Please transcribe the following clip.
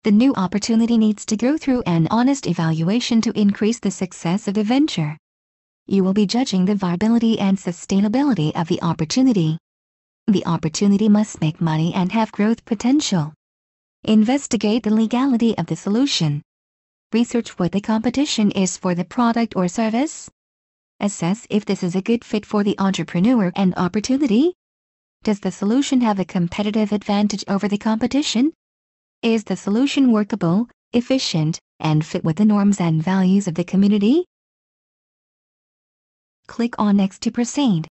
The new opportunity needs to go through an honest evaluation to increase the success of the venture. You will be judging the viability and sustainability of the opportunity. The opportunity must make money and have growth potential. Investigate the legality of the solution. Research what the competition is for the product or service. Assess if this is a good fit for the entrepreneur and opportunity. Does the solution have a competitive advantage over the competition? Is the solution workable, efficient, and fit with the norms and values of the community? Click on Next to proceed.